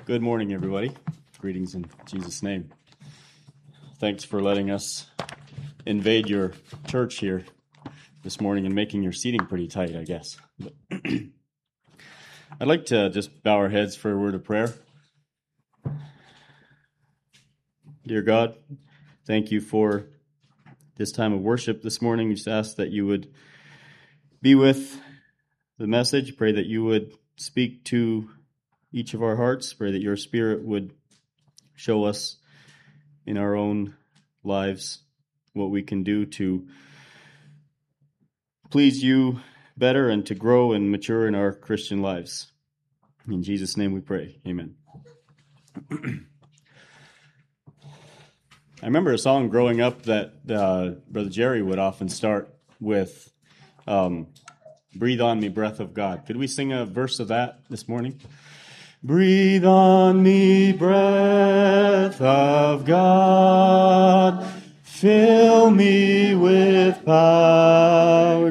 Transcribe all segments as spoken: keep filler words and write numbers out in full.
Good morning, everybody. Greetings in Jesus' name. Thanks for letting us invade your church here this morning and making your seating pretty tight, I guess. I'd like to just bow our heads for a word of prayer. Dear God, thank you for this time of worship this morning. We just ask that you would be with the message. Pray that you would speak to each of our hearts. Pray that your Spirit would show us in our own lives what we can do to please you better and to grow and mature in our Christian lives. In Jesus' name we pray. Amen. I remember a song growing up that uh, Brother Jerry would often start with, um, Breathe on me, breath of God. Could we sing a verse of that this morning? Breathe on me, breath of God, fill me with power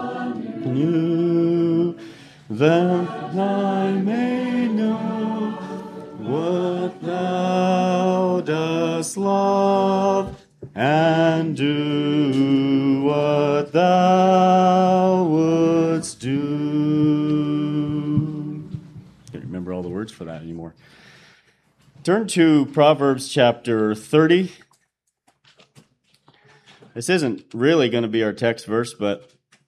new, that I may know what thou dost love, and do what thou wouldst do. Can't remember all the words for that anymore. Turn to Proverbs chapter thirty. This isn't really going to be our text verse, but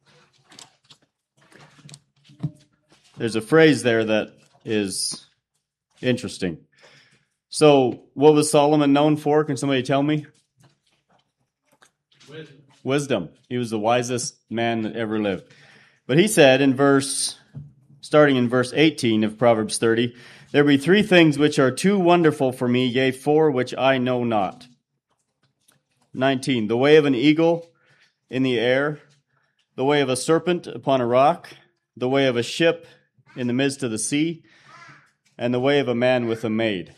there's a phrase there that is interesting. So, what was Solomon known for? Can somebody tell me? Wisdom. Wisdom. He was the wisest man that ever lived. But he said in verse, starting in verse eighteen of Proverbs thirty, there be three things which are too wonderful for me, yea, four which I know not. nineteen, the way of an eagle in the air, the way of a serpent upon a rock, the way of a ship in the midst of the sea, and the way of a man with a maid.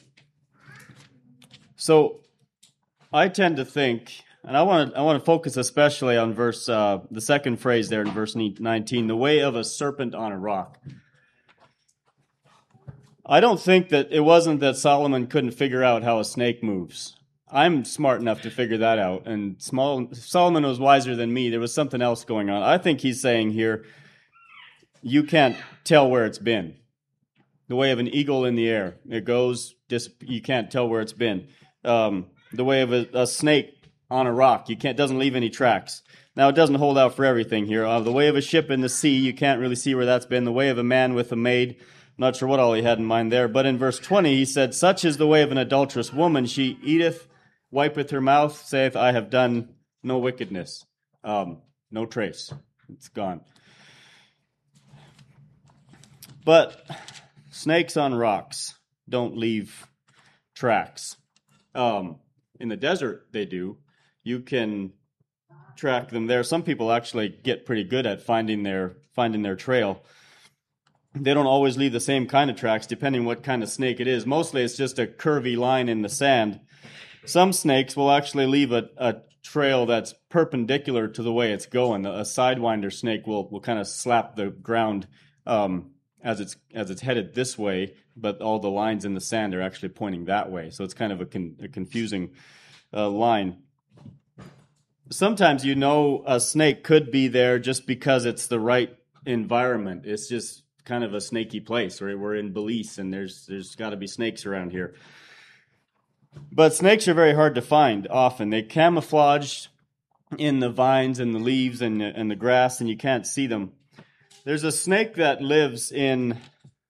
So, I tend to think, and I want to I want to focus especially on verse uh, the second phrase there in verse nineteen, the way of a serpent on a rock. I don't think that it wasn't that Solomon couldn't figure out how a snake moves. I'm smart enough to figure that out, and small, Solomon was wiser than me. There was something else going on. I think he's saying here, you can't tell where it's been. The way of an eagle in the air. It goes, you can't tell where it's been. Um, the way of a, a snake on a rock. You can't, doesn't leave any tracks. Now, it doesn't hold out for everything here. Uh, the way of a ship in the sea, you can't really see where that's been. The way of a man with a maid, I'm not sure what all he had in mind there. But in verse twenty, he said, such is the way of an adulterous woman. She eateth, wipeth her mouth, saith, I have done no wickedness. Um, no trace. It's gone. But snakes on rocks don't leave tracks. Um, in the desert, they do. You can track them there. Some people actually get pretty good at finding their finding their trail. They don't always leave the same kind of tracks, depending what kind of snake it is. Mostly, it's just a curvy line in the sand. Some snakes will actually leave a, a trail that's perpendicular to the way it's going. A sidewinder snake will, will kind of slap the ground um, as it's as it's headed this way, but all the lines in the sand are actually pointing that way. So it's kind of a, con, a confusing uh, line. Sometimes you know a snake could be there just because it's the right environment. It's just kind of a snaky place. Right? We're in Belize, and there's there's got to be snakes around here. But snakes are very hard to find often. They camouflage in the vines and the leaves and, and the grass, and you can't see them. There's a snake that lives in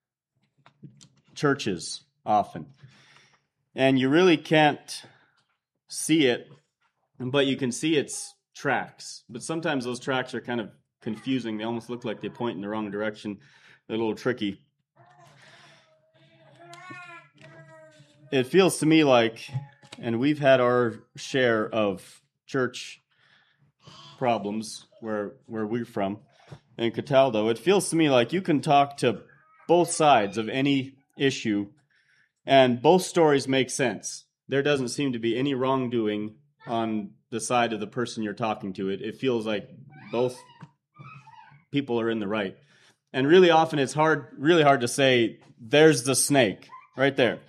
churches often, and you really can't see it, but you can see its tracks. But sometimes those tracks are kind of confusing. They almost look like they point in the wrong direction. They're a little tricky. It feels to me like, and we've had our share of church problems where where we're from, in Cataldo, it feels to me like you can talk to both sides of any issue, and both stories make sense. There doesn't seem to be any wrongdoing on the side of the person you're talking to. It, it feels like both people are in the right. And really often it's hard, really hard to say, there's the snake. right there.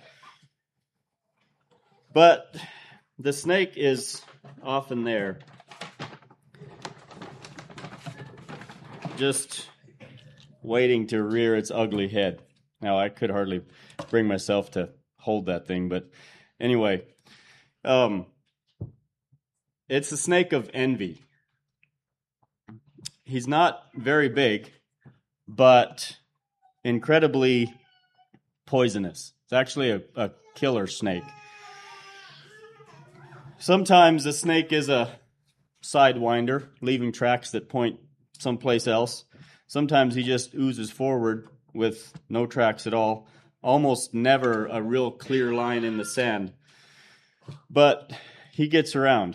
But the snake is often there, just waiting to rear its ugly head. Now, I could hardly bring myself to hold that thing, but anyway, um, it's a snake of envy. He's not very big, but incredibly poisonous. It's actually a, a killer snake. Sometimes a snake is a sidewinder, leaving tracks that point someplace else. Sometimes he just oozes forward with no tracks at all. Almost never a real clear line in the sand. But he gets around.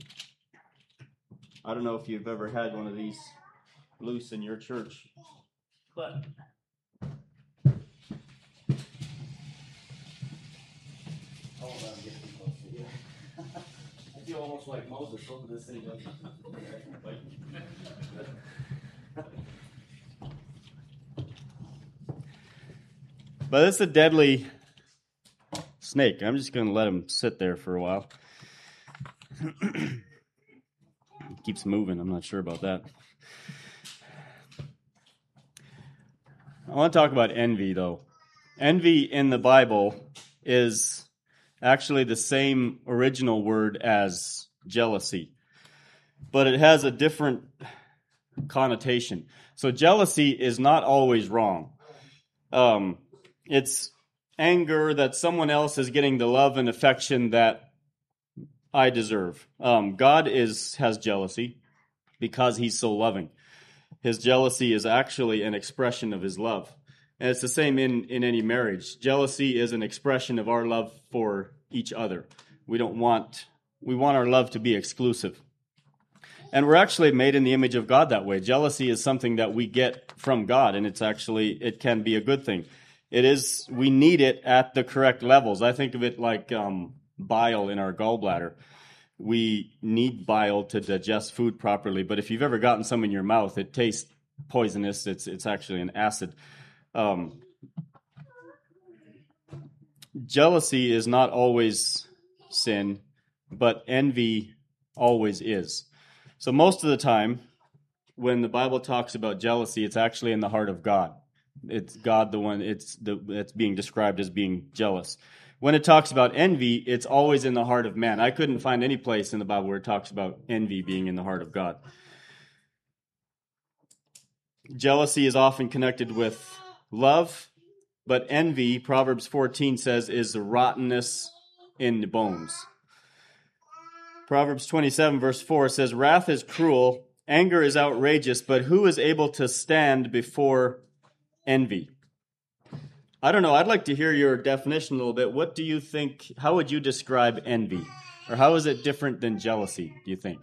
I don't know if you've ever had one of these loose in your church, but oh, I'm getting close to you. I feel almost like Moses over this thing. But it's a deadly snake. I'm just going to let him sit there for a while. Keeps moving. I'm not sure about that. I want to talk about envy, though. Envy in the Bible is actually the same original word as jealousy, but it has a different connotation. So jealousy is not always wrong. Um, it's anger that someone else is getting the love and affection that I deserve. Um, God is has jealousy because he's so loving. His jealousy is actually an expression of his love. And it's the same in, in any marriage. Jealousy is an expression of our love for each other. We don't want, we want our love to be exclusive. And we're actually made in the image of God that way. Jealousy is something that we get from God, and it's actually, it can be a good thing. It is, we need it at the correct levels. I think of it like um, bile in our gallbladder. We need bile to digest food properly, but if you've ever gotten some in your mouth, it tastes poisonous. It's it's actually an acid. Um, jealousy is not always sin, but envy always is. So most of the time, when the Bible talks about jealousy, it's actually in the heart of God. It's God the one it's the that's being described as being jealous. When it talks about envy, it's always in the heart of man. I couldn't find any place in the Bible where it talks about envy being in the heart of God. Jealousy is often connected with love, but envy, Proverbs fourteen says, is the rottenness in the bones. Proverbs twenty-seven, verse four says, wrath is cruel, anger is outrageous, but who is able to stand before envy? I don't know. I'd like to hear your definition a little bit. What do you think, how would you describe envy? Or how is it different than jealousy, do you think?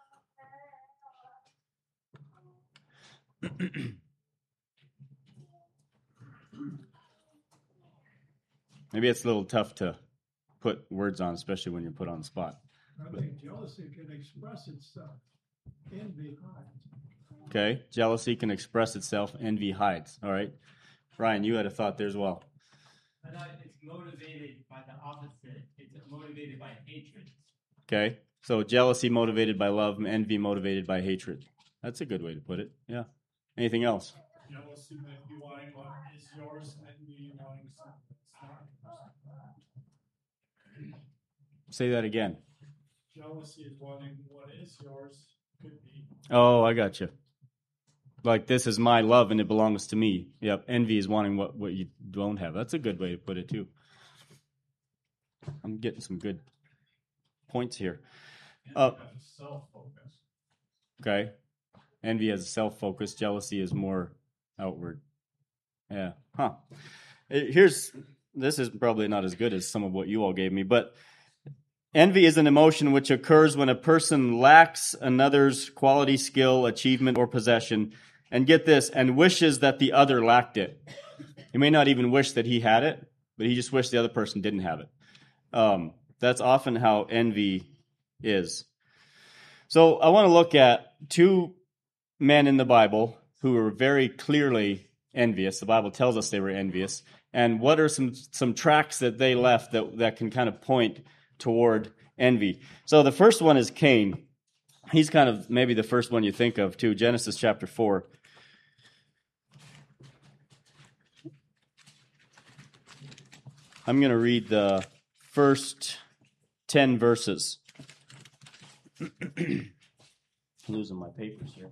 Maybe it's a little tough to put words on, especially when you're put on the spot. I think jealousy can express itself. Envy hides. Okay, jealousy can express itself. Envy hides. All right. Ryan, you had a thought there as well. I thought it's motivated by the opposite. It's motivated by hatred. Okay, so jealousy motivated by love, envy motivated by hatred. That's a good way to put it. Yeah. Anything else? Jealousy might be wanting what is yours, envy wanting something that's not yours. Say that again. Jealousy is wanting what is yours, could be. Oh, I got you. Like, this is my love and it belongs to me. Yep, envy is wanting what, what you don't have. That's a good way to put it, too. I'm getting some good points here. Uh, Self-focus. Okay. Envy has a self-focus. Jealousy is more outward. Yeah. Huh. Here's, this is probably not as good as some of what you all gave me, but envy is an emotion which occurs when a person lacks another's quality, skill, achievement, or possession, and get this, and wishes that the other lacked it. He may not even wish that he had it, but he just wished the other person didn't have it. Um, that's often how envy is. So I want to look at two men in the Bible who were very clearly envious. The Bible tells us they were envious, And what are some some tracks that they left that, that can kind of point toward envy? So the first one is Cain. He's kind of maybe the first one you think of too, Genesis chapter four. I'm going to read the first ten verses. Losing my papers here.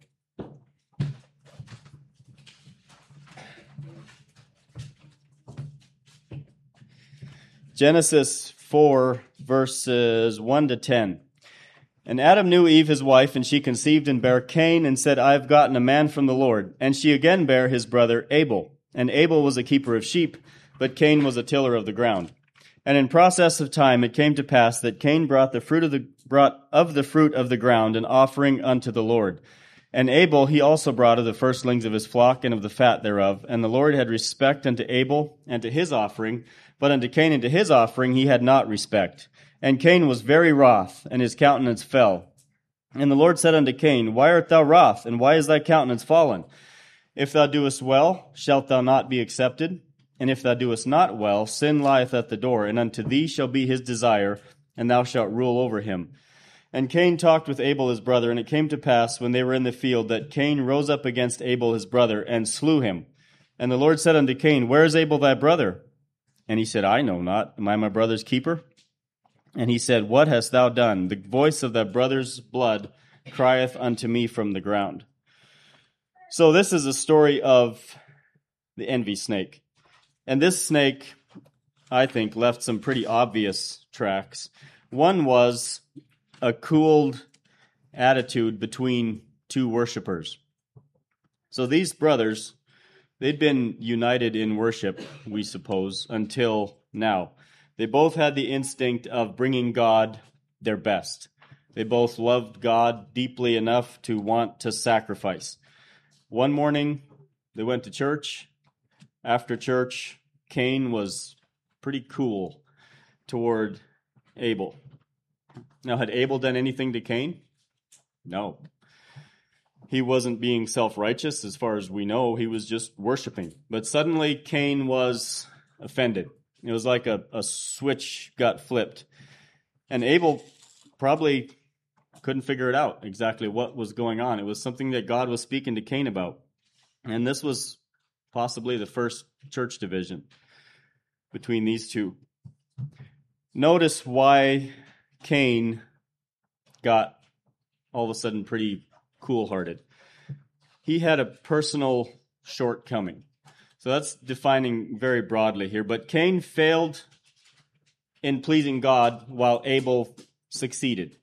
Genesis four, verses one to ten. And Adam knew Eve his wife, and she conceived and bare Cain, and said, I have gotten a man from the Lord. And she again bare his brother Abel. And Abel was a keeper of sheep, but Cain was a tiller of the ground. And in process of time it came to pass that Cain brought the fruit of the brought of the fruit of the ground an offering unto the Lord. And Abel he also brought of the firstlings of his flock and of the fat thereof. And the Lord had respect unto Abel and to his offering, but unto Cain and to his offering he had not respect. And Cain was very wroth, and his countenance fell. And the Lord said unto Cain, Why art thou wroth, and why is thy countenance fallen? If thou doest well, shalt thou not be accepted? And if thou doest not well, sin lieth at the door, and unto thee shall be his desire, and thou shalt rule over him. And Cain talked with Abel his brother, and it came to pass, when they were in the field, that Cain rose up against Abel his brother, and slew him. And the Lord said unto Cain, Where is Abel thy brother? And he said, I know not. Am I my brother's keeper? And he said, What hast thou done? The voice of thy brother's blood crieth unto me from the ground. So this is a story of the envy snake. And this snake, I think, left some pretty obvious tracks. One was a cooled attitude between two worshipers. So these brothers, they'd been united in worship, we suppose, until now. They both had the instinct of bringing God their best. They both loved God deeply enough to want to sacrifice. One morning, they went to church. After church, Cain was pretty cool toward Abel. Now, had Abel done anything to Cain? No. He wasn't being self-righteous, as far as we know. He was just worshiping. But suddenly, Cain was offended. It was like a, a switch got flipped. And Abel probably couldn't figure it out exactly what was going on. It was something that God was speaking to Cain about. And this was possibly the first church division between these two. Notice why Cain got all of a sudden pretty cool-hearted. He had a personal shortcoming. So that's defining very broadly here. But Cain failed in pleasing God while Abel succeeded.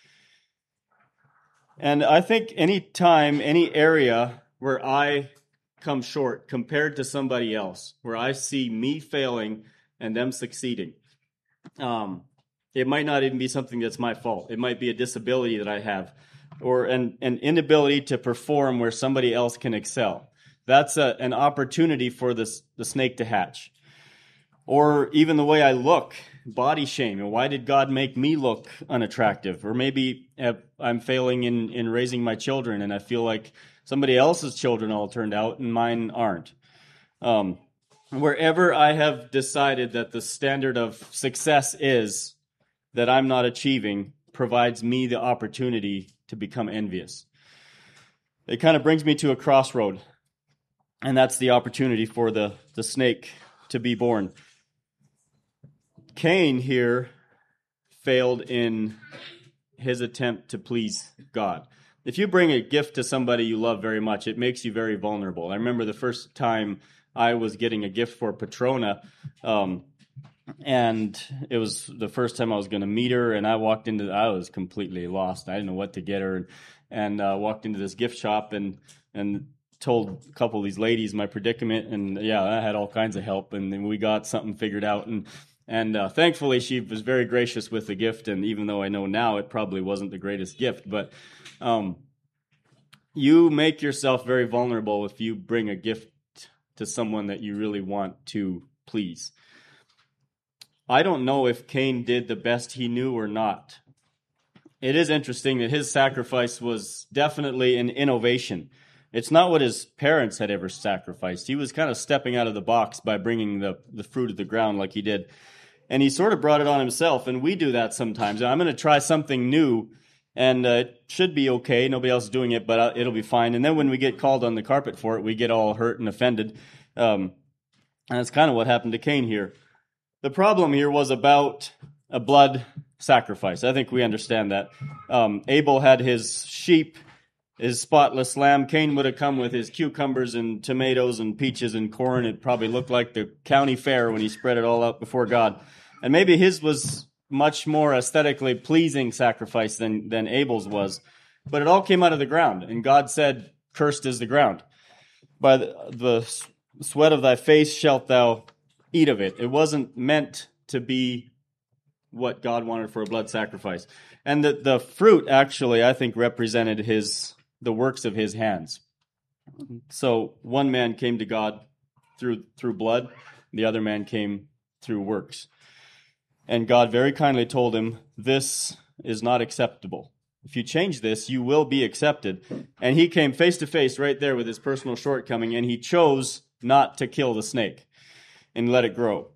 And I think any time, any area where I come short compared to somebody else, where I see me failing and them succeeding, um, it might not even be something that's my fault. It might be a disability that I have, or an, an inability to perform where somebody else can excel. That's a, an opportunity for this, the snake to hatch. Or even the way I look, body shame. And why did God make me look unattractive? Or maybe I'm failing in, in raising my children, and I feel like somebody else's children all turned out and mine aren't. Um, wherever I have decided that the standard of success is that I'm not achieving, provides me the opportunity to become envious. It kind of brings me to a crossroad. And that's the opportunity for the, the snake to be born. Cain here failed in his attempt to please God. If you bring a gift to somebody you love very much, it makes you very vulnerable. I remember the first time I was getting a gift for Patrona, um, and it was the first time I was going to meet her, and I walked into, I was completely lost. I didn't know what to get her, and, and uh, walked into this gift shop and and told a couple of these ladies my predicament, and yeah, I had all kinds of help, and then we got something figured out, and and uh, thankfully she was very gracious with the gift, and even though I know now it probably wasn't the greatest gift, but um, you make yourself very vulnerable if you bring a gift to someone that you really want to please. I don't know if Cain did the best he knew or not. It is interesting that his sacrifice was definitely an innovation. It's not what his parents had ever sacrificed. He was kind of stepping out of the box by bringing the, the fruit of the ground like he did. And he sort of brought it on himself, and we do that sometimes. I'm going to try something new, and uh, it should be okay. Nobody else is doing it, but uh, it'll be fine. And then when we get called on the carpet for it, we get all hurt and offended. Um, and that's kind of what happened to Cain here. The problem here was about a blood sacrifice. I think we understand that. Um, Abel had his sheep, his spotless lamb. Cain would have come with his cucumbers and tomatoes and peaches and corn. It probably looked like the county fair when he spread it all out before God. And maybe his was much more aesthetically pleasing sacrifice than, than Abel's was. But it all came out of the ground. And God said, cursed is the ground. By the, the sweat of thy face shalt thou eat of it. It wasn't meant to be what God wanted for a blood sacrifice. And the, the fruit actually, I think, represented his the works of his hands. So one man came to God through through blood, the other man came through works. And God very kindly told him, this is not acceptable. If you change this, you will be accepted. And he came face to face right there with his personal shortcoming, and he chose not to kill the snake and let it grow.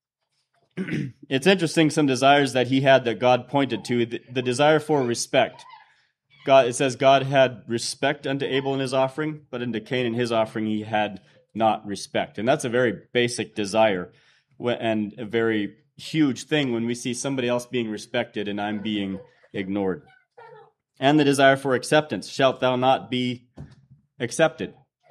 It's interesting, some desires that he had that God pointed to, the, the desire for respect. God, it says God had respect unto Abel in his offering, but unto Cain in his offering he had not respect. And that's a very basic desire and a very huge thing when we see somebody else being respected and I'm being ignored. And the desire for acceptance. Shalt thou not be accepted?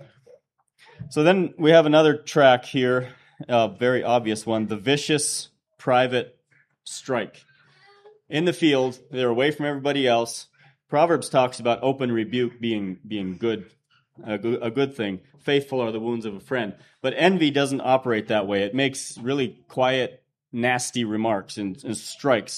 So then we have another track here, a very obvious one, the vicious private strike. In the field, they're away from everybody else. Proverbs talks about open rebuke being being good, a good, a good thing. Faithful are the wounds of a friend. But envy doesn't operate that way. It makes really quiet, nasty remarks and, and strikes.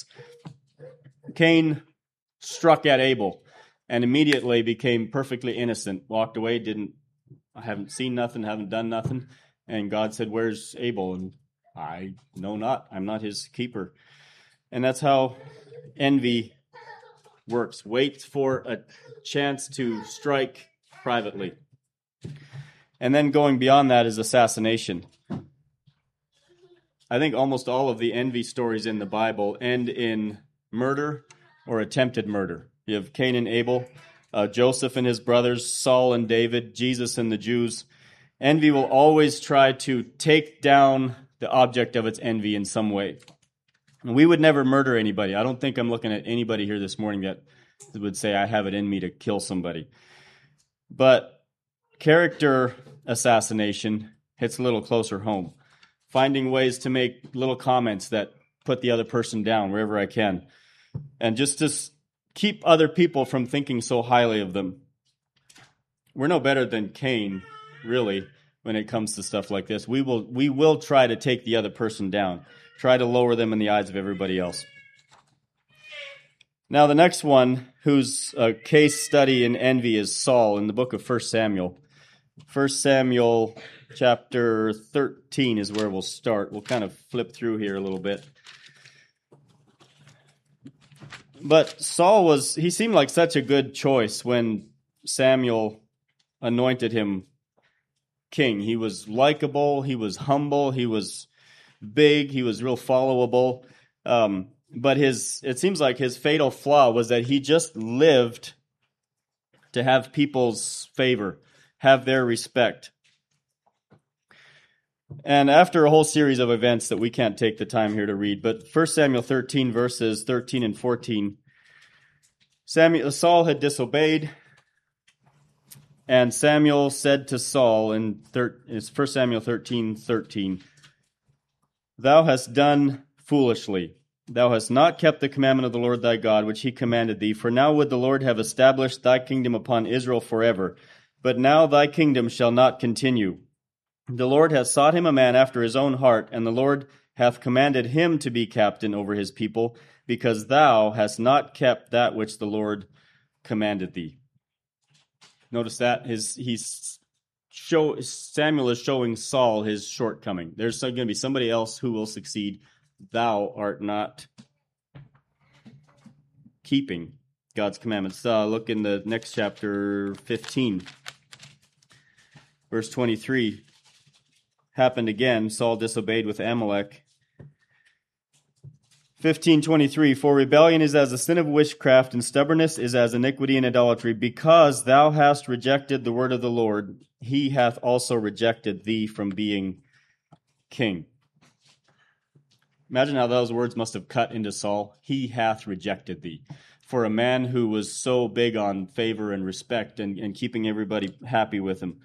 Cain struck at Abel and immediately became perfectly innocent, walked away, didn't, I haven't seen nothing, haven't done nothing. And God said, where's Abel? And I know not. I'm not his keeper. And that's how envy works. Waits for a chance to strike privately. And then going beyond that is assassination. I think almost all of the envy stories in the Bible end in murder or attempted murder. You have Cain and Abel, uh, Joseph and his brothers, Saul and David, Jesus and the Jews. Envy will always try to take down the object of its envy in some way. And we would never murder anybody. I don't think I'm looking at anybody here this morning that would say I have it in me to kill somebody. But character assassination hits a little closer home. Finding ways to make little comments that put the other person down wherever I can. And just to keep other people from thinking so highly of them. We're no better than Cain, really, when it comes to stuff like this. We will we will try to take the other person down. Try to lower them in the eyes of everybody else. Now the next one, whose uh, case study in envy is Saul in the book of First Samuel. First Samuel chapter thirteen is where we'll start. We'll kind of flip through here a little bit. But Saul was, he seemed like such a good choice when Samuel anointed him king. He was likable, he was humble, he was big, he was real followable. Um, but his, it seems like his fatal flaw was that he just lived to have people's favor, have their respect. And after a whole series of events that we can't take the time here to read, but First Samuel thirteen, verses thirteen and fourteen, Samuel, Saul had disobeyed, and Samuel said to Saul in First Samuel thirteen, thirteen, thou hast done foolishly. Thou hast not kept the commandment of the Lord thy God, which he commanded thee. For now would the Lord have established thy kingdom upon Israel forever. But now thy kingdom shall not continue. The Lord hath sought him a man after his own heart, and the Lord hath commanded him to be captain over his people, because thou hast not kept that which the Lord commanded thee. Notice that his he's show Samuel is showing Saul his shortcoming. There's going to be somebody else who will succeed. Thou art not keeping God's commandments. Uh, look in the next chapter, fifteen. Verse twenty-three happened again. Saul disobeyed with Amalek. fifteen twenty-three, for rebellion is as the sin of witchcraft, and stubbornness is as iniquity and idolatry. Because thou hast rejected the word of the Lord, he hath also rejected thee from being king. Imagine how those words must have cut into Saul. He hath rejected thee. For a man who was so big on favor and respect and, and keeping everybody happy with him.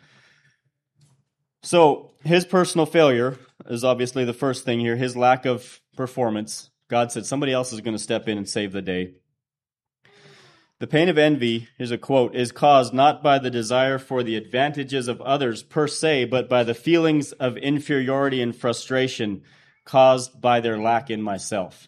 So his personal failure is obviously the first thing here. His lack of performance. God said somebody else is going to step in and save the day. The pain of envy, here's a quote, is caused not by the desire for the advantages of others per se, but by the feelings of inferiority and frustration caused by their lack in myself.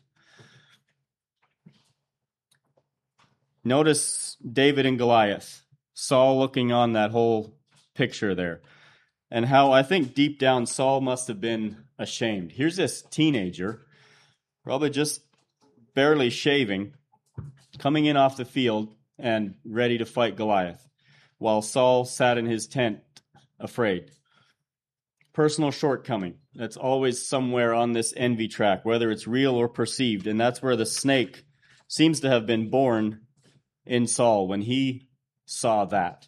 Notice David and Goliath, Saul looking on that whole picture there, and how I think deep down Saul must have been ashamed. Here's this teenager, probably just barely shaving, coming in off the field and ready to fight Goliath, while Saul sat in his tent afraid. Personal shortcoming. That's always somewhere on this envy track, whether it's real or perceived, and that's where the snake seems to have been born in Saul when he saw that.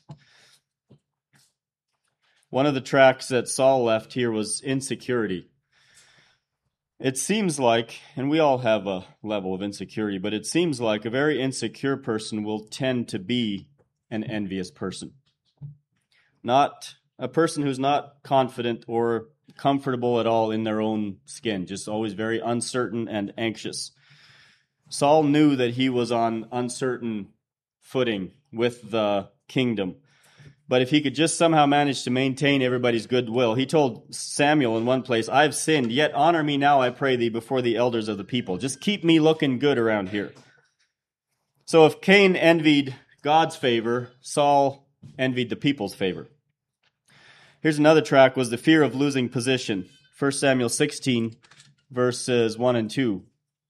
One of the tracks that Saul left here was insecurity. It seems like, and we all have a level of insecurity, but it seems like a very insecure person will tend to be an envious person. Not a person who's not confident or comfortable at all in their own skin, just always very uncertain and anxious. Saul knew that he was on uncertain footing with the kingdom. But if he could just somehow manage to maintain everybody's goodwill, he told Samuel in one place, I've sinned, yet honor me now, I pray thee, before the elders of the people. Just keep me looking good around here. So if Cain envied God's favor, Saul envied the people's favor. Here's another track, was the fear of losing position. First Samuel sixteen, verses one and two.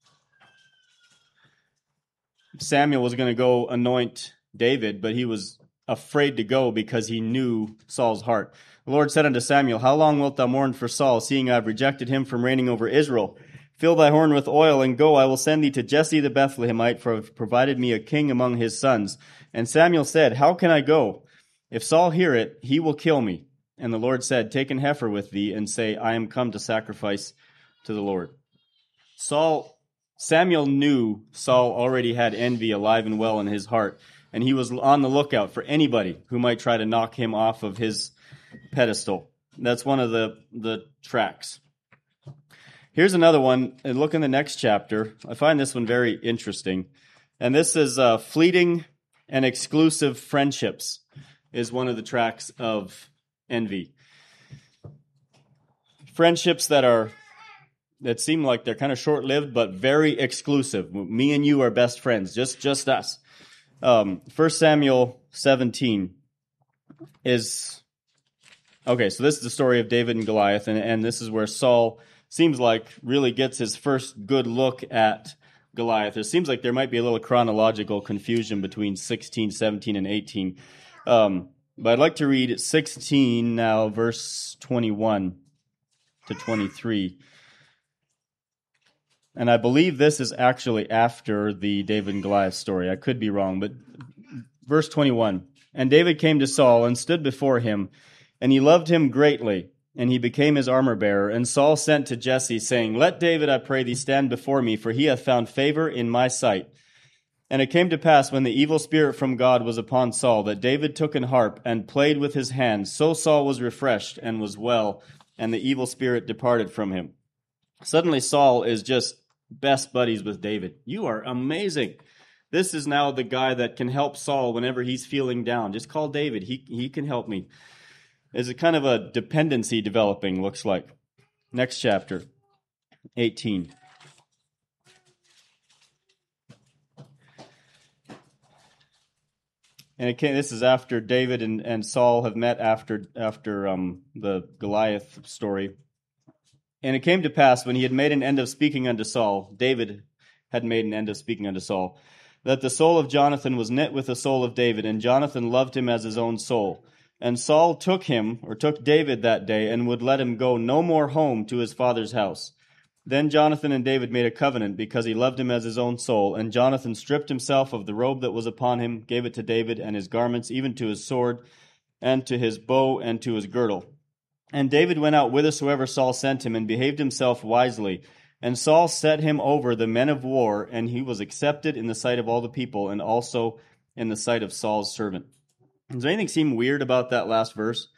Samuel was going to go anoint David, but he was afraid to go because he knew Saul's heart. The Lord said unto Samuel, how long wilt thou mourn for Saul, seeing I have rejected him from reigning over Israel? Fill thy horn with oil, and go, I will send thee to Jesse the Bethlehemite, for have provided me a king among his sons. And Samuel said, how can I go? If Saul hear it, he will kill me. And the Lord said, take an heifer with thee, and say, I am come to sacrifice to the Lord. Saul, Samuel knew Saul already had envy alive and well in his heart, and he was on the lookout for anybody who might try to knock him off of his pedestal. That's one of the, the tracks. Here's another one, and look in the next chapter. I find this one very interesting. And this is uh, fleeting and exclusive friendships is one of the tracks of envy. Friendships that are that seem like they're kind of short-lived, but very exclusive. Me and you are best friends, just just us. Um, First Samuel seventeen is okay. So this is the story of David and Goliath, and, and this is where Saul seems like really gets his first good look at Goliath. It seems like there might be a little chronological confusion between sixteen, seventeen, and eighteen. Um, but I'd like to read sixteen now, verse twenty-one to twenty-three. And I believe this is actually after the David and Goliath story. I could be wrong, but verse twenty-one. And David came to Saul and stood before him, and he loved him greatly, and he became his armor-bearer. And Saul sent to Jesse, saying, let David, I pray thee, stand before me, for he hath found favor in my sight. And it came to pass, when the evil spirit from God was upon Saul, that David took an harp and played with his hands. So Saul was refreshed and was well, and the evil spirit departed from him. Suddenly Saul is just best buddies with David. You are amazing. This is now the guy that can help Saul whenever he's feeling down. Just call David. He he can help me. There's a kind of a dependency developing, looks like. Next chapter, eighteen. And it came, this is after David and, and Saul have met after after um, the Goliath story. And it came to pass, when he had made an end of speaking unto Saul, David had made an end of speaking unto Saul, that the soul of Jonathan was knit with the soul of David, and Jonathan loved him as his own soul. And Saul took him, or took David that day, and would let him go no more home to his father's house. Then Jonathan and David made a covenant, because he loved him as his own soul. And Jonathan stripped himself of the robe that was upon him, gave it to David, and his garments, even to his sword, and to his bow, and to his girdle. And David went out whithersoever Saul sent him, and behaved himself wisely. And Saul set him over the men of war, and he was accepted in the sight of all the people, and also in the sight of Saul's servant. Does anything seem weird about that last verse?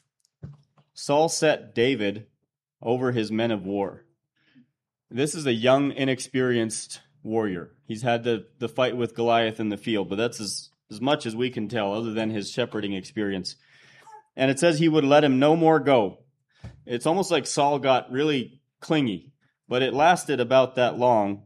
Saul set David over his men of war. This is a young, inexperienced warrior. He's had the, the fight with Goliath in the field, but that's as, as much as we can tell, other than his shepherding experience. And it says he would let him no more go. It's almost like Saul got really clingy, but it lasted about that long.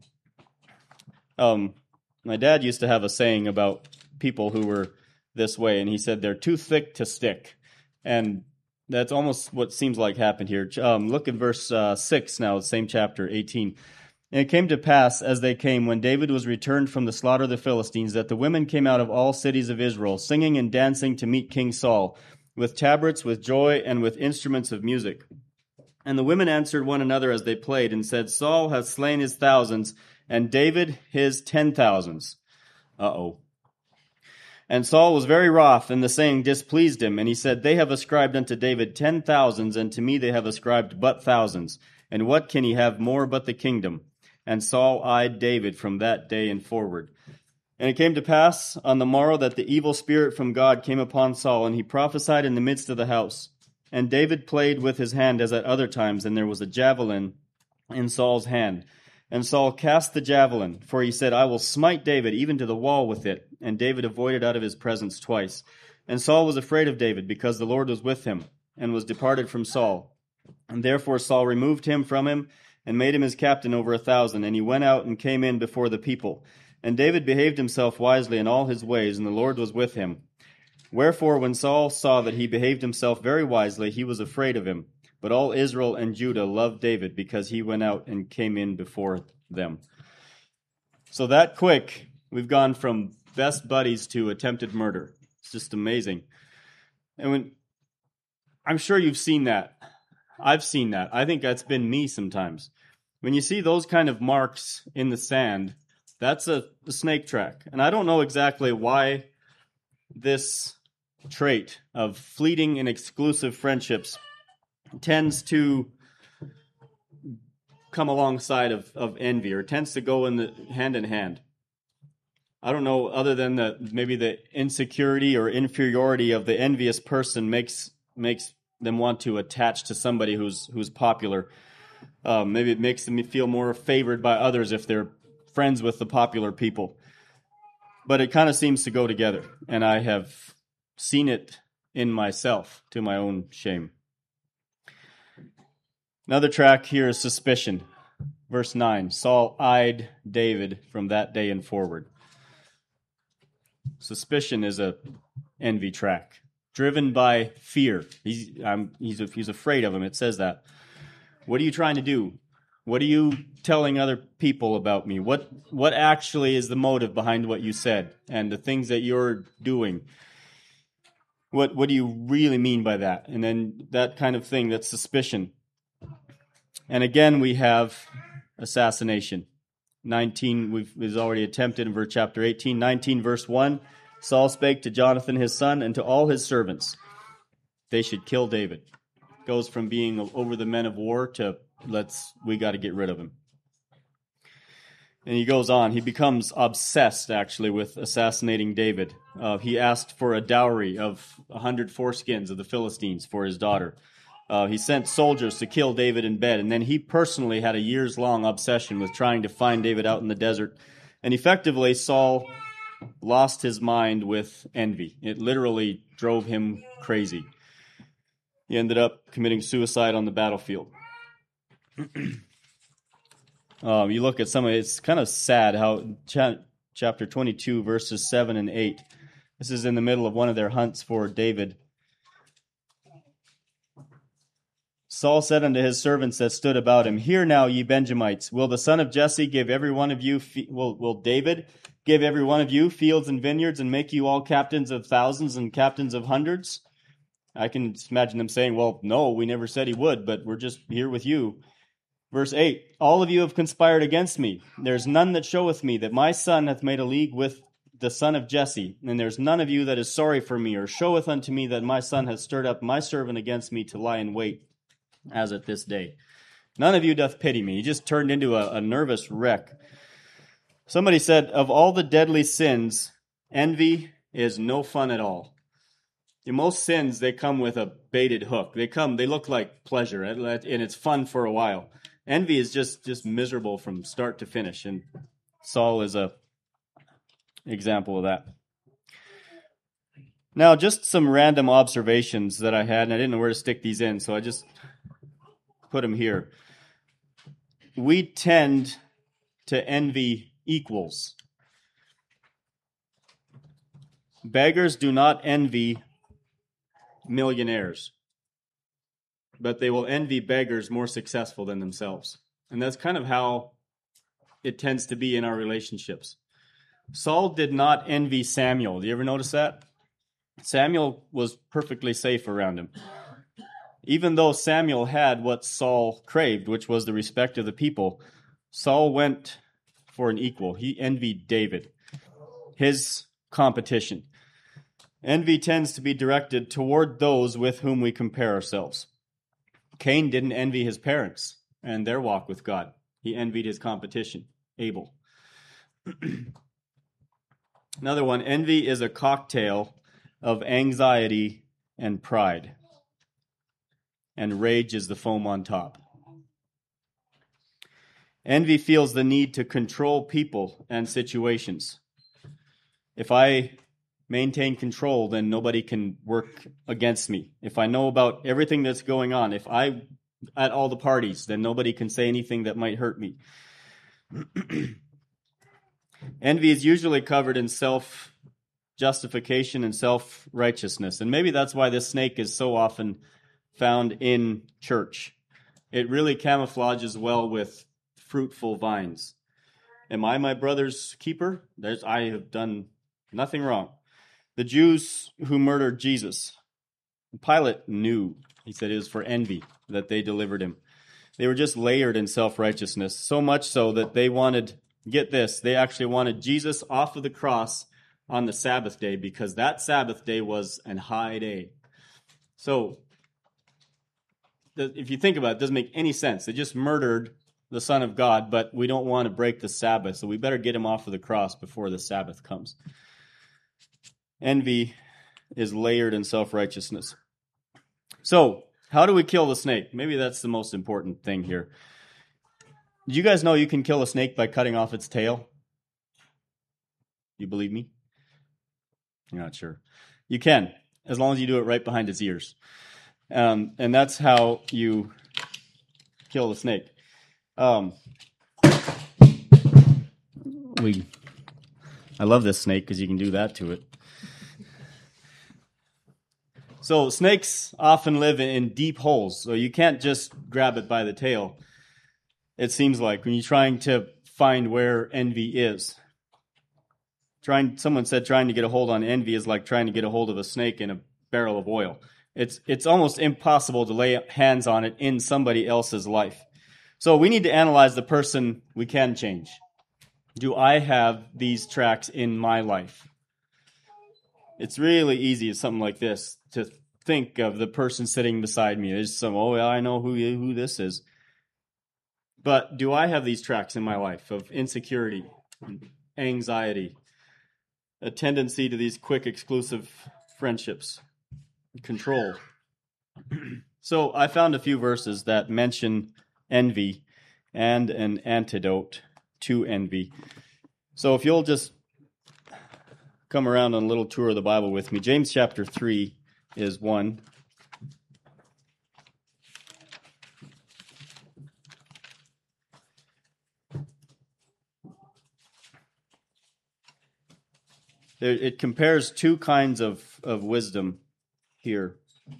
Um, my dad used to have a saying about people who were this way, and he said they're too thick to stick. And that's almost what seems like happened here. Um, look at verse uh, six now, same chapter, eighteen. And it came to pass, as they came, when David was returned from the slaughter of the Philistines, that the women came out of all cities of Israel, singing and dancing to meet King Saul, with tabrets, with joy, and with instruments of music. And the women answered one another as they played, and said, Saul hath slain his thousands, and David his ten thousands. Uh-oh. And Saul was very wroth, and the saying displeased him. And he said, They have ascribed unto David ten thousands, and to me they have ascribed but thousands. And what can he have more but the kingdom? And Saul eyed David from that day and forward. And it came to pass on the morrow that the evil spirit from God came upon Saul, and he prophesied in the midst of the house. And David played with his hand as at other times, and there was a javelin in Saul's hand. And Saul cast the javelin, for he said, I will smite David even to the wall with it. And David avoided out of his presence twice. And Saul was afraid of David, because the Lord was with him, and was departed from Saul. And therefore Saul removed him from him, and made him his captain over a thousand. And he went out and came in before the people. And David behaved himself wisely in all his ways, and the Lord was with him. Wherefore when Saul saw that he behaved himself very wisely, he was afraid of him. But all Israel and Judah loved David, because he went out and came in before them. So that quick, we've gone from best buddies to attempted murder. It's just amazing. And when I'm sure you've seen that. I've seen that. I think that's been me sometimes. When you see those kind of marks in the sand, that's a, a snake track. And I don't know exactly why this trait of fleeting and exclusive friendships tends to come alongside of, of envy, or tends to go in the hand in hand. I don't know, other than the maybe the insecurity or inferiority of the envious person makes makes them want to attach to somebody who's who's popular. Um, maybe it makes them feel more favored by others if they're friends with the popular people. But it kind of seems to go together, and I have seen it in myself to my own shame. Another track here is suspicion. Verse nine, Saul eyed David from that day and forward. Suspicion is a envy track, driven by fear. He's, um, he's, he's afraid of him. It says that. What are you trying to do? What are you telling other people about me? What what actually is the motive behind what you said and the things that you're doing? What what do you really mean by that? And then that kind of thing, that's suspicion. And again, we have assassination. nineteen, we've is already attempted in verse chapter eighteen. nineteen, verse one, Saul spake to Jonathan his son and to all his servants. They should kill David. Goes from being over the men of war to let's, we got to get rid of him. And he goes on. He becomes obsessed, actually, with assassinating David. Uh, he asked for a dowry of a hundred foreskins of the Philistines for his daughter. Uh, he sent soldiers to kill David in bed, and then he personally had a years-long obsession with trying to find David out in the desert. And effectively, Saul lost his mind with envy. It literally drove him crazy. He ended up committing suicide on the battlefield. um, you look at some of it, it's kind of sad how cha- chapter twenty-two, verses seven and eight, this is in the middle of one of their hunts for David. Saul said unto his servants that stood about him, Hear now, ye Benjamites, will the son of Jesse give every one of you, fe- will, will David give every one of you fields and vineyards, and make you all captains of thousands and captains of hundreds? I can just imagine them saying, well, no, we never said he would, but we're just here with you. Verse eight, all of you have conspired against me. There's none that showeth me that my son hath made a league with the son of Jesse. And there's none of you that is sorry for me, or showeth unto me that my son hath stirred up my servant against me to lie in wait, as at this day. None of you doth pity me. He just turned into a, a nervous wreck. Somebody said, of all the deadly sins, envy is no fun at all. In most sins, they come with a baited hook. They come, they look like pleasure, and it's fun for a while. Envy is just, just miserable from start to finish, and Saul is a example of that. Now, just some random observations that I had, and I didn't know where to stick these in, so I just put them here. We tend to envy equals. Beggars do not envy millionaires, but they will envy beggars more successful than themselves. And that's kind of how it tends to be in our relationships. Saul did not envy Samuel. Do you ever notice that? Samuel was perfectly safe around him. Even though Samuel had what Saul craved, which was the respect of the people, Saul went for an equal. He envied David, his competition. Envy tends to be directed toward those with whom we compare ourselves. Cain didn't envy his parents and their walk with God. He envied his competition, Abel. Another one, envy is a cocktail of anxiety and pride. And rage is the foam on top. Envy feels the need to control people and situations. If I maintain control, then nobody can work against me. If I know about everything that's going on, if I'm at all the parties, then nobody can say anything that might hurt me. Envy is usually covered in self-justification and self-righteousness. And maybe that's why this snake is so often found in church. It really camouflages well with fruitful vines. Am I my brother's keeper? There's, I have done nothing wrong. The Jews who murdered Jesus, Pilate knew, he said it was for envy that they delivered him. They were just layered in self-righteousness, so much so that they wanted, get this, they actually wanted Jesus off of the cross on the Sabbath day because that Sabbath day was an high day. So, if you think about it, it doesn't make any sense. They just murdered the Son of God, but we don't want to break the Sabbath, so we better get him off of the cross before the Sabbath comes. Envy is layered in self-righteousness. So, how do we kill the snake? Maybe that's the most important thing here. Did you guys know you can kill a snake by cutting off its tail? You believe me? You're not sure. You can, as long as you do it right behind its ears. Um, and that's how you kill the snake. Um, we, I love this snake because you can do that to it. So snakes often live in deep holes, so you can't just grab it by the tail. It seems like when you're trying to find where envy is. Trying, someone said trying to get a hold on envy is like trying to get a hold of a snake in a barrel of oil. It's it's almost impossible to lay hands on it in somebody else's life. So we need to analyze the person we can change. Do I have these tracks in my life? It's really easy at something like this to think of the person sitting beside me. There's some, oh, yeah, I know who who this is. But do I have these tracks in my life of insecurity, anxiety, a tendency to these quick, exclusive friendships, control? So I found a few verses that mention envy and an antidote to envy. So if you'll just come around on a little tour of the Bible with me. James chapter three is one. There, it compares two kinds of, of wisdom here.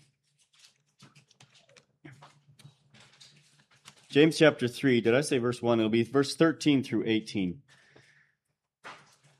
James chapter three, did I say verse one? It'll be verse thirteen through eighteen.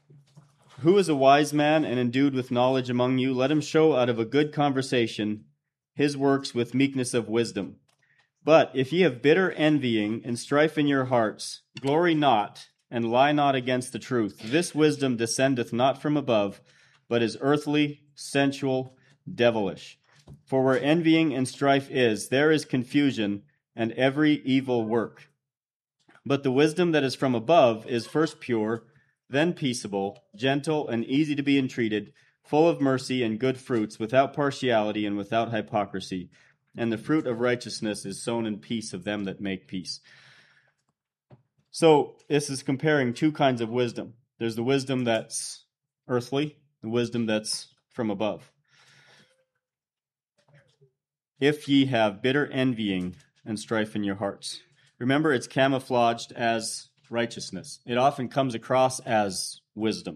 Who is a wise man and endued with knowledge among you? Let him show out of a good conversation his works with meekness of wisdom. But if ye have bitter envying and strife in your hearts, glory not, and lie not against the truth. This wisdom descendeth not from above, but is earthly, sensual, devilish. For where envying and strife is, there is confusion and every evil work. But the wisdom that is from above is first pure, then peaceable, gentle, and easy to be entreated, full of mercy and good fruits, without partiality and without hypocrisy. And the fruit of righteousness is sown in peace of them that make peace. So this is comparing two kinds of wisdom. There's the wisdom that's earthly, the wisdom that's from above. If ye have bitter envying and strife in your hearts. Remember, it's camouflaged as righteousness. It often comes across as wisdom.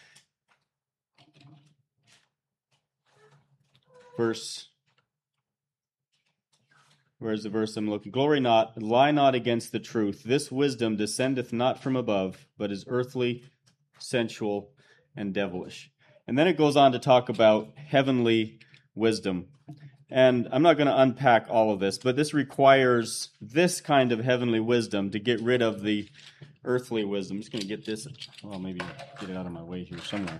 Verse Where's the verse I'm looking? Glory not, lie not against the truth. This wisdom descendeth not from above, but is earthly, sensual, and devilish. And then it goes on to talk about heavenly wisdom. And I'm not going to unpack all of this, but this requires this kind of heavenly wisdom to get rid of the earthly wisdom. I'm just going to get this, well, maybe get it out of my way here somewhere.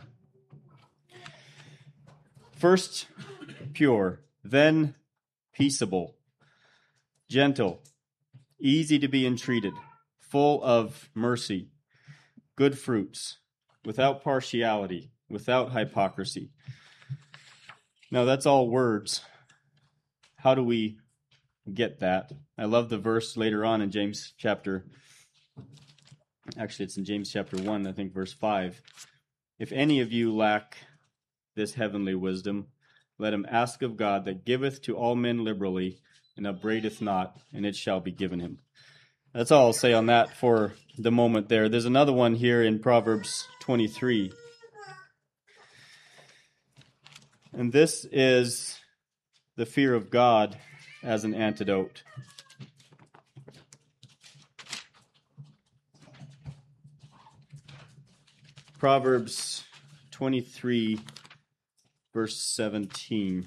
First, pure, then peaceable, gentle, easy to be entreated, full of mercy, good fruits, without partiality, without hypocrisy. Now, that's all words. How do we get that? I love the verse later on in James chapter, actually it's in James chapter one, I think verse five. If any of you lack this heavenly wisdom, let him ask of God that giveth to all men liberally and upbraideth not, and it shall be given him. That's all I'll say on that for the moment there. There's another one here in Proverbs twenty-three. And this is the fear of God as an antidote. Proverbs twenty-three, verse seventeen.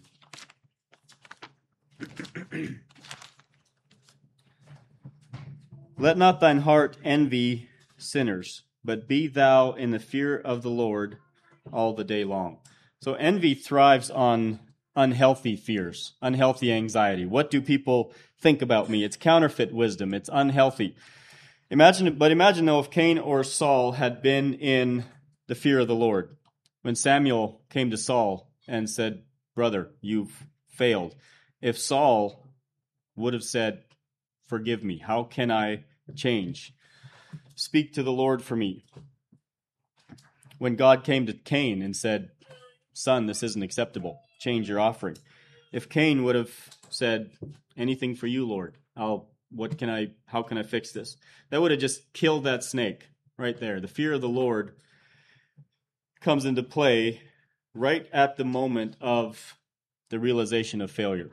Let not thine heart envy sinners, but be thou in the fear of the Lord all the day long. So envy thrives on unhealthy fears, unhealthy anxiety. What do people think about me? It's counterfeit wisdom. It's unhealthy. Imagine, but imagine though if Cain or Saul had been in the fear of the Lord. When Samuel came to Saul and said, "Brother, you've failed." If Saul would have said, "Forgive me, how can I change? Speak to the Lord for me." When God came to Cain and said, "Son, this isn't acceptable. Change your offering." If Cain would have said, "Anything for you, Lord. I'll, what can I, how can I fix this?" That would have just killed that snake right there. The fear of the Lord comes into play right at the moment of the realization of failure.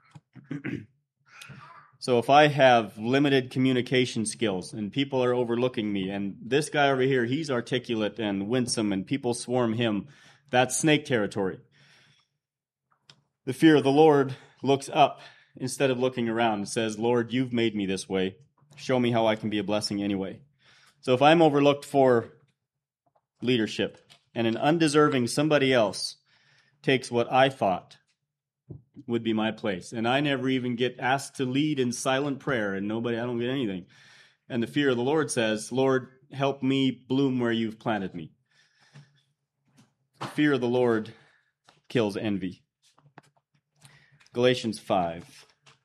So if I have limited communication skills and people are overlooking me, and this guy over here, he's articulate and winsome and people swarm him, that's snake territory. The fear of the Lord looks up instead of looking around and says, "Lord, you've made me this way. Show me how I can be a blessing anyway." So if I'm overlooked for leadership and an undeserving somebody else takes what I thought would be my place, and I never even get asked to lead in silent prayer, and nobody, I don't get anything. And the fear of the Lord says, "Lord, help me bloom where you've planted me." The fear of the Lord kills envy. Galatians five.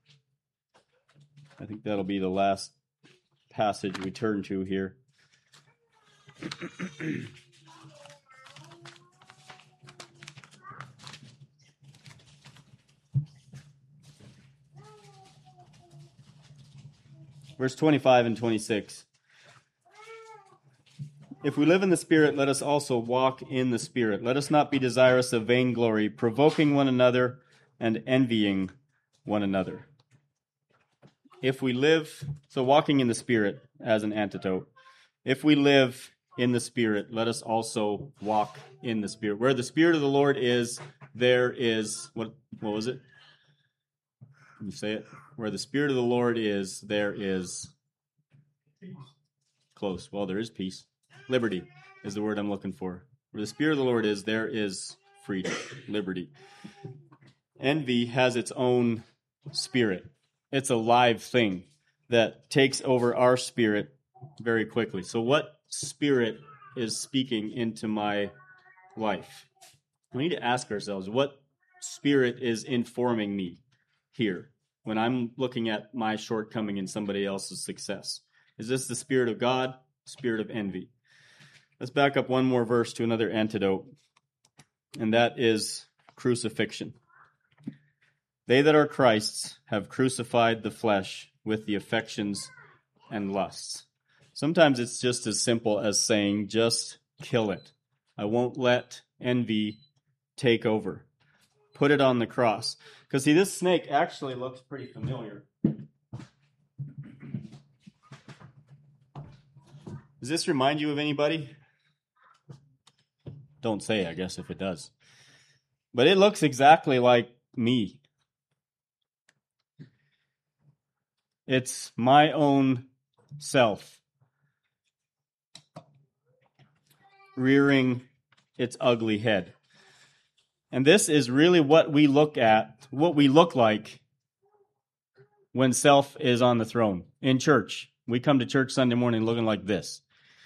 I think that'll be the last passage we turn to here. Verse twenty-five and twenty-six. If we live in the Spirit, let us also walk in the Spirit. Let us not be desirous of vainglory, provoking one another and envying one another. If we live, so walking in the Spirit as an antidote. If we live in the Spirit, let us also walk in the Spirit. Where the Spirit of the Lord is, there is, what, what was it? You say it? Where the Spirit of the Lord is, there is close. Well, there is peace. Liberty is the word I'm looking for. Where the Spirit of the Lord is, there is freedom, liberty. Envy has its own spirit. It's a live thing that takes over our spirit very quickly. So what spirit is speaking into my life? We need to ask ourselves, what spirit is informing me here when I'm looking at my shortcoming in somebody else's success? Is this the Spirit of God, spirit of envy? Let's back up one more verse to another antidote, and that is crucifixion. They that are Christ's have crucified the flesh with the affections and lusts. Sometimes it's just as simple as saying, just kill it. I won't let envy take over. Put it on the cross. Because see, this snake actually looks pretty familiar. Does this remind you of anybody? Don't say, I guess, if it does. But it looks exactly like me. It's my own self rearing its ugly head. And this is really what we look at, what we look like when self is on the throne. In church, we come to church Sunday morning looking like this.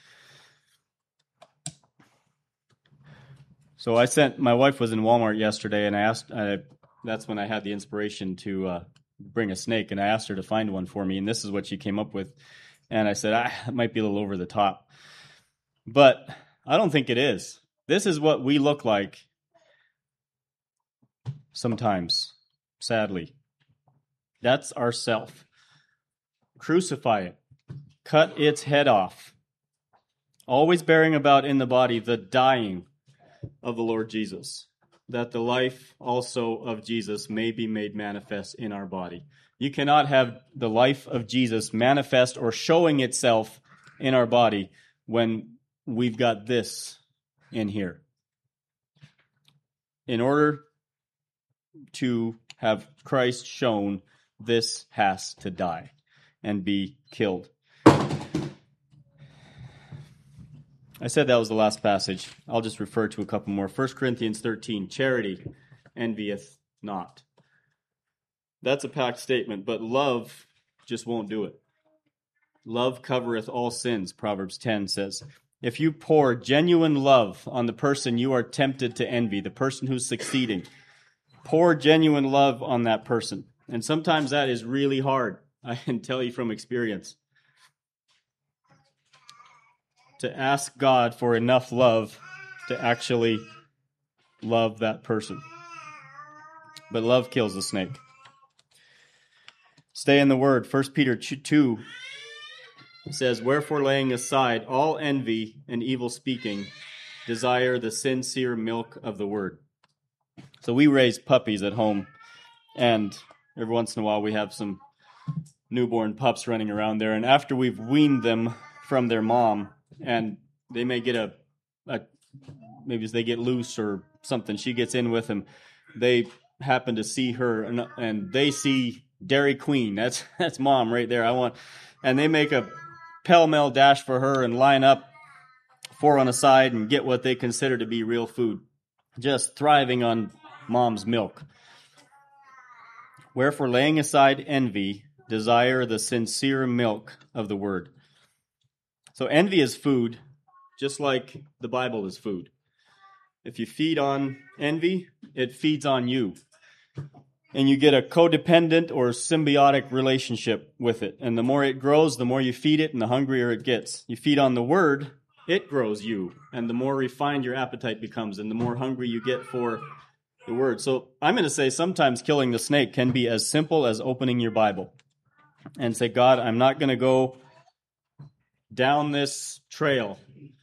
So I sent, my wife was in Walmart yesterday, and I asked, I, that's when I had the inspiration to uh, bring a snake, and I asked her to find one for me, and this is what she came up with. And I said, ah, it might be a little over the top. But I don't think it is. This is what we look like sometimes, sadly. That's our self. Crucify it. Cut its head off. Always bearing about in the body the dying of the Lord Jesus, that the life also of Jesus may be made manifest in our body. You cannot have the life of Jesus manifest or showing itself in our body when we've got this in here. In order to have Christ shown, this has to die and be killed. I said that was the last passage. I'll just refer to a couple more. First Corinthians thirteen, charity envieth not. That's a packed statement, but love just won't do it. Love covereth all sins, Proverbs ten says. If you pour genuine love on the person you are tempted to envy, the person who's succeeding, pour genuine love on that person. And sometimes that is really hard, I can tell you from experience. To ask God for enough love to actually love that person. But love kills the snake. Stay in the Word. First Peter two says, wherefore laying aside all envy and evil speaking, desire the sincere milk of the Word. So we raise puppies at home, and every once in a while we have some newborn pups running around there, and after we've weaned them from their mom, and they may get a, a maybe as they get loose or something, she gets in with them. They happen to see her, and, and they see Dairy Queen. That's that's mom right there. I want, and they make a pell-mell dash for her and line up four on a side and get what they consider to be real food, just thriving on mom's milk. Wherefore, laying aside envy, desire the sincere milk of the Word. So envy is food, just like the Bible is food. If you feed on envy, it feeds on you. And you get a codependent or symbiotic relationship with it. And the more it grows, the more you feed it and the hungrier it gets. You feed on the Word, it grows you. And the more refined your appetite becomes and the more hungry you get for the Word. So I'm going to say sometimes killing the snake can be as simple as opening your Bible and say, God, I'm not going to go down this trail.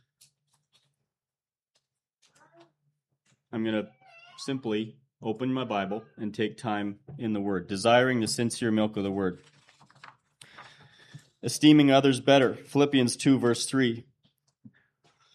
I'm going to simply open my Bible and take time in the Word, desiring the sincere milk of the Word. Esteeming others better. Philippians two, verse three.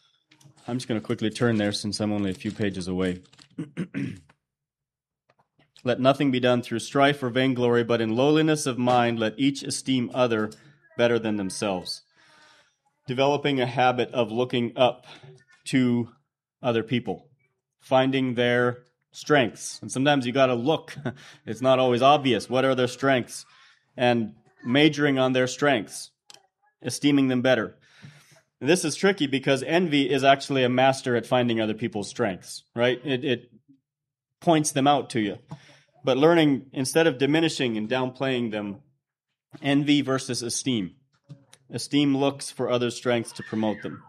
I'm just going to quickly turn there since I'm only a few pages away. Let nothing be done through strife or vainglory, but in lowliness of mind let each esteem other better than themselves. Developing a habit of looking up to other people, finding their strengths. And sometimes you got to look. It's not always obvious. What are their strengths? And majoring on their strengths, esteeming them better. And this is tricky because envy is actually a master at finding other people's strengths, right? It, it points them out to you. But learning, instead of diminishing and downplaying them, envy versus esteem. Esteem looks for others' strengths to promote them.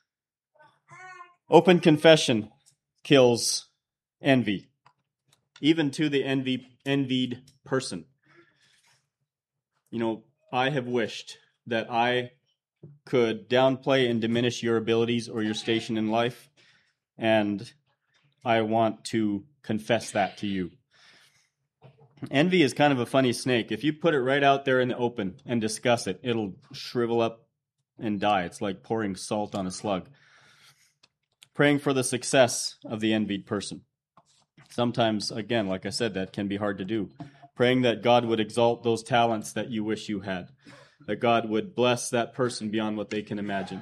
Open confession kills envy, even to the envy, envied person. You know, I have wished that I could downplay and diminish your abilities or your station in life, and I want to confess that to you. Envy is kind of a funny snake. If you put it right out there in the open and discuss it, it'll shrivel up and die. It's like pouring salt on a slug. Praying for the success of the envied person. Sometimes, again, like I said, that can be hard to do. Praying that God would exalt those talents that you wish you had. That God would bless that person beyond what they can imagine.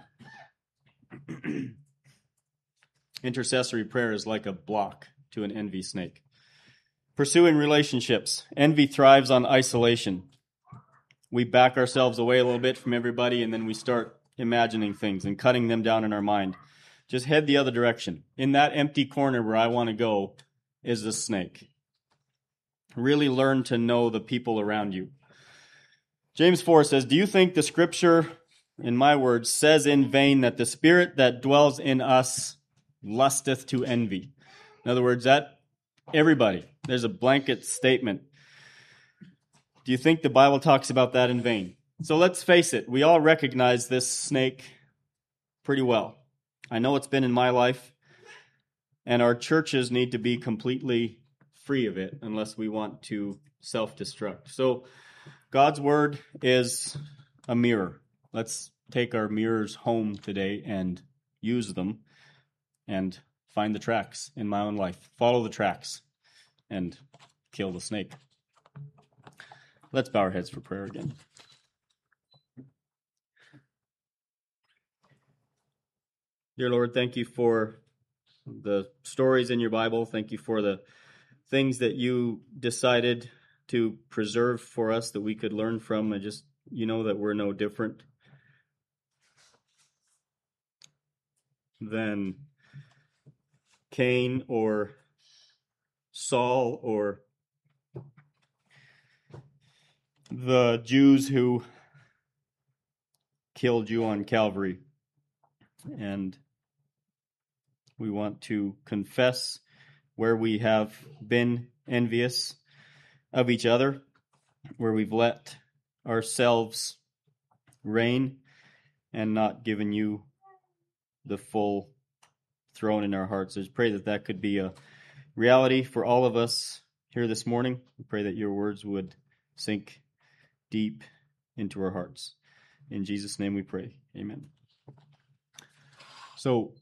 Intercessory prayer is like a block to an envy snake. Pursuing relationships. Envy thrives on isolation. We back ourselves away a little bit from everybody, and then we start imagining things and cutting them down in our mind. Just head the other direction. In that empty corner where I want to go is the snake. Really learn to know the people around you. James four says, do you think the scripture, in my words, says in vain that the spirit that dwells in us lusteth to envy? In other words, that everybody, there's a blanket statement. Do you think the Bible talks about that in vain? So let's face it, we all recognize this snake pretty well. I know it's been in my life, and our churches need to be completely free of it unless we want to self-destruct. So God's word is a mirror. Let's take our mirrors home today and use them and find the tracks in my own life. Follow the tracks and kill the snake. Let's bow our heads for prayer again. Dear Lord, thank you for the stories in your Bible. Thank you for the things that you decided to preserve for us that we could learn from. And just, you know, that we're no different than Cain or Saul or the Jews who killed you on Calvary. And we want to confess where we have been envious of each other, where we've let ourselves reign and not given you the full throne in our hearts. I just pray that that could be a reality for all of us here this morning. We pray that your words would sink deep into our hearts. In Jesus' name we pray. Amen. So